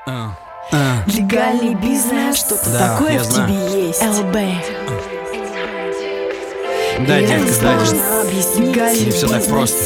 Легальный бизнес, что-то такое в тебе есть. ЛБ. Да, детка, да, не все так просто.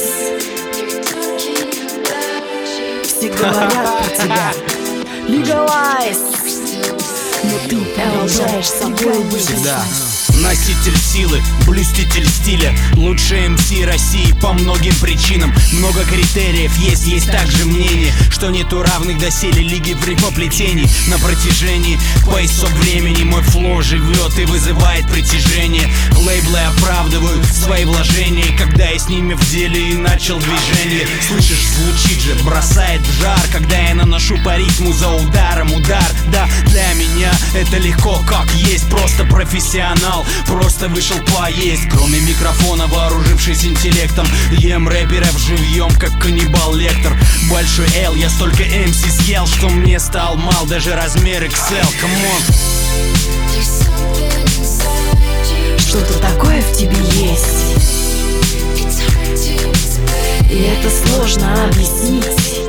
Все говорят про тебя. Legalize. Но ты продолжаешь собой быть. Всегда. Носитель силы, блюститель стиля, лучший МС России по многим причинам. Много критериев, есть также мнение, что нету равных доселе лиги в рифмоплетении. На протяжении поясов времени мой флоу живет и вызывает притяжение. Лейблы оправдывают свои вложения, когда я с ними в деле и начал движение. Слышишь, звучит же, бросает в жар, когда я наношу по ритму за ударом удар. Да, для меня это легко как есть, просто профессионал. Просто вышел поесть. Кроме микрофона, вооружившись интеллектом, ем рэперов живьем, как каннибал Лектор. Большой L, я столько MC съел, что мне стал мал даже размер XL. Камон. Что-то такое в тебе есть, и это сложно объяснить.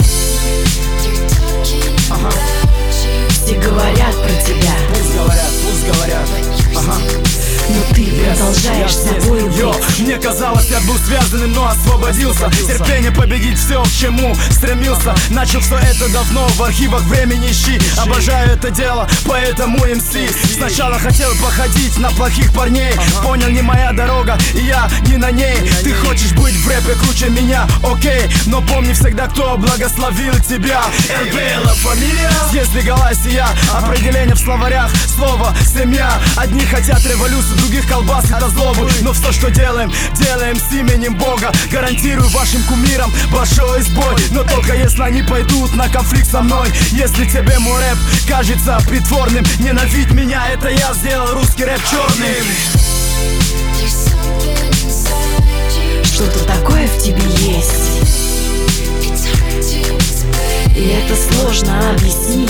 Все говорят про тебя. Пусть говорят. Но ты продолжаешь собой быть. Мне казалось, я был связанным, но освободился. Терпение победить все, к чему стремился. Начал все это давно, в архивах времени ищи. Обожаю это дело, поэтому МС. Сначала хотел походить на плохих парней. Понял, не моя дорога, и я не на ней. Ты хочешь быть в рэпе круче меня, окей. Но помни всегда, кто благословил тебя. ЛБ, фамилия. Здесь Legalize, я. Определение в словарях, слово семья. Одни хотят революцию, других колбас это злобу. Но все, что делаем с именем Бога. Гарантирую вашим кумирам большой сбой. Но только если они пойдут на конфликт со мной. Если тебе мой рэп кажется притворным, ненавидь меня, это я сделал русский рэп черным. Что-то такое в тебе есть, и это сложно объяснить.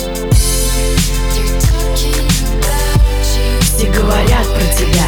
Все говорят про тебя,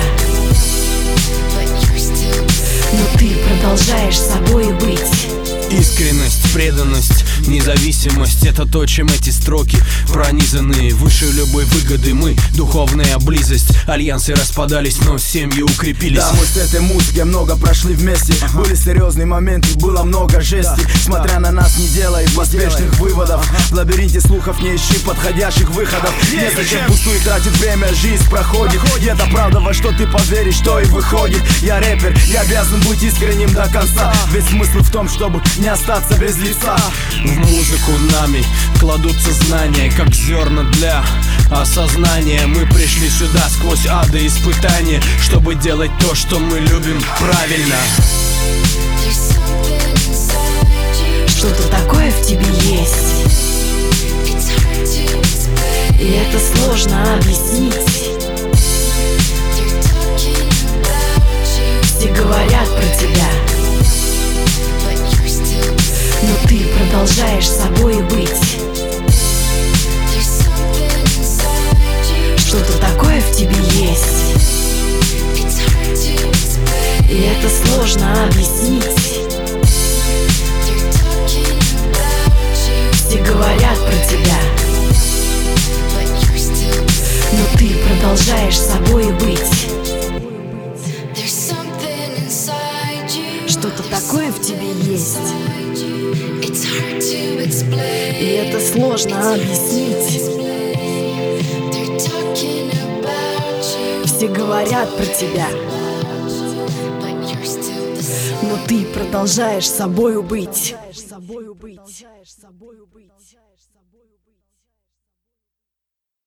но ты продолжаешь собой быть. Искренность, преданность, независимость — это то, чем эти строки пронизаны. Выше любой выгоды мы — духовная близость. Альянсы распадались, но семьи укрепились. Да, мы с этой музыкой много прошли вместе. Были серьезные моменты, было много жести. Смотря на нас, не делай поспешных выводов. В лабиринте слухов не ищи подходящих выходов. Незачем пустую тратить время, жизнь проходит. И это правда, во что ты поверишь, что и выходит. Я рэпер, я обязан быть искренним до конца. Ведь смысл в том, чтобы не остаться без лица. В музыку нами кладутся знания, как зерна для осознания. Мы пришли сюда сквозь ады и испытания, чтобы делать то, что мы любим правильно. Что-то такое в тебе есть, и это сложно объяснить. Все говорят про тебя, но ты продолжаешь собой быть. Что-то такое в тебе есть, и это сложно объяснить. Все говорят про тебя, но ты продолжаешь собой быть. Что-то такое в тебе есть, и это сложно объяснить. Все говорят про тебя, но ты продолжаешь собою быть.